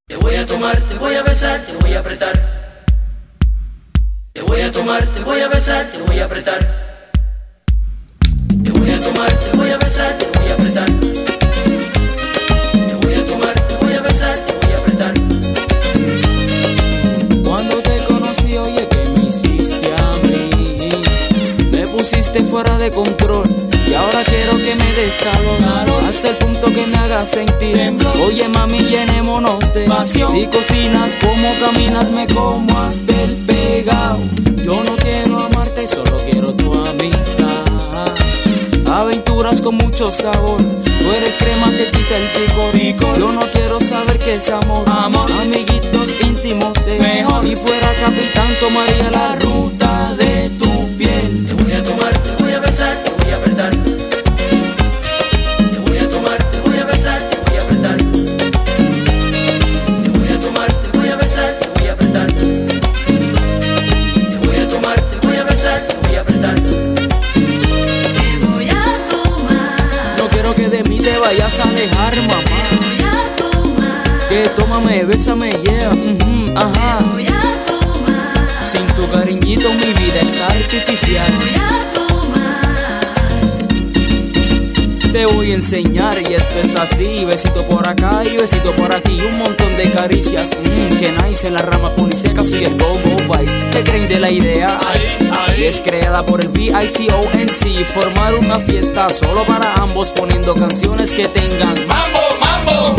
Te voy a tomar, te voy a besar, te voy a apretar. Te voy a tomar, te voy a besar, te voy a apretar. Te voy a tomar, te voy a besar, te voy a apretar. Te voy a tomar, te voy a besar, te voy a apretar. Cuando te conocí, oye, ¿qué me hiciste a mí? Me pusiste fuera de control y ahora quiero que me des calor, hasta el punto que me hagas sentir. Oye, mami, llenémonos de pasión. Si cocinas, como caminas, me como hasta el pegao. Yo no quiero amarte, solo quiero tu amistad. Aventuras con mucho sabor, tú eres crema que quita el picor. Yo no quiero saber qué es amor. Amiguitos íntimos es mejor. Si fuera capitán, tomaría la ruta de tu piel. Te voy a tomar, te voy a besar, te voy a apretar. Te voy a tomar, te voy a besar, te voy a apretar. Te voy a tomar, te voy a besar, te voy a apretar. Te voy a tomar, te voy a besar, te voy a apretar. Que de mí te vayas a alejar, mamá. Te voy a tomar. Que tómame, bésame, yeah, ajá. Te voy a tomar. Sin tu cariñito mi vida es artificial. Te voy a tomar. Te voy a enseñar y esto es así. Besito por acá y besito por aquí. Un montón de caricias, que nice. En la rama puniseca soy el Go-Go Vice. ¿Te creen de la idea? Y es creada por el VICONC. Formar una fiesta solo para ambos, poniendo canciones que tengan mambo, mambo.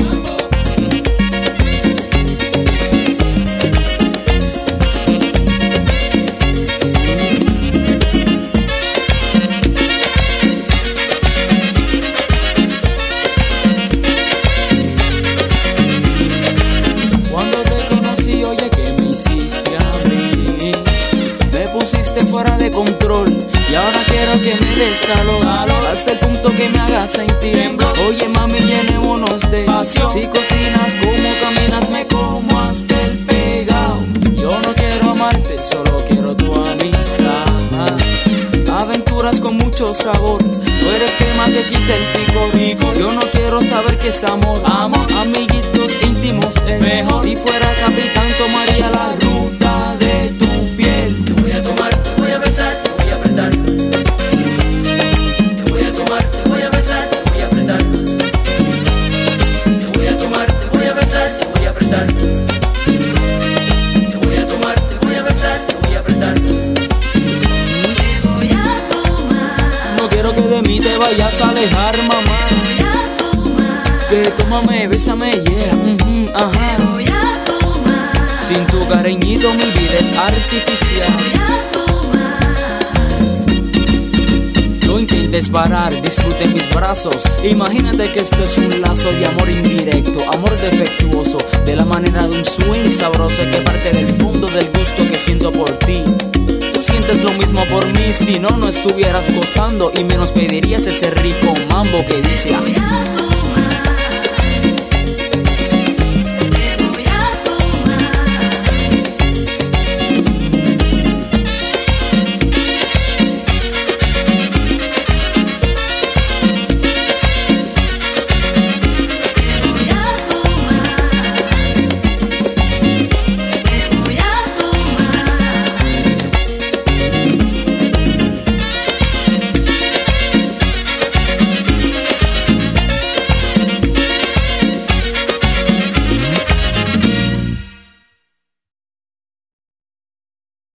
Fuera de control y ahora quiero que me des calor, hasta el punto que me hagas sentir. Oye, mami, llenémonos de pasión. Si cocinas, como caminas, me como hasta el pegao. Yo no quiero amarte, solo quiero tu amistad. Aventuras con mucho sabor, tú eres crema que quita el picor. Yo no quiero saber qué es amor. Amiguitos íntimos es mejor. Si fuera capitán, tomaría la ruta de tu piel. Te voy a tomar, te voy a besar, te voy a apretar. Te voy a tomar, te voy a besar, te voy a apretar. Te voy a tomar, te voy a besar, te voy a apretar. Te voy a tomar, te voy a besar, te voy a apretar. Te voy a tomar. No quiero que de mí te vayas a alejar, mamá. Te voy a tomar. Que tómame, bésame, yeah, ajá. Te voy a tomar. Sin tu cariñito mi vida es artificial. Te voy a tomar. No intentes parar, disfrute mis brazos. Imagínate que esto es un lazo de amor indirecto, amor defectuoso, de la manera de un swing sabroso que parte del fondo del gusto que siento por ti. Tú sientes lo mismo por mí, si no, no estuvieras gozando y menos pedirías ese rico mambo que dice así.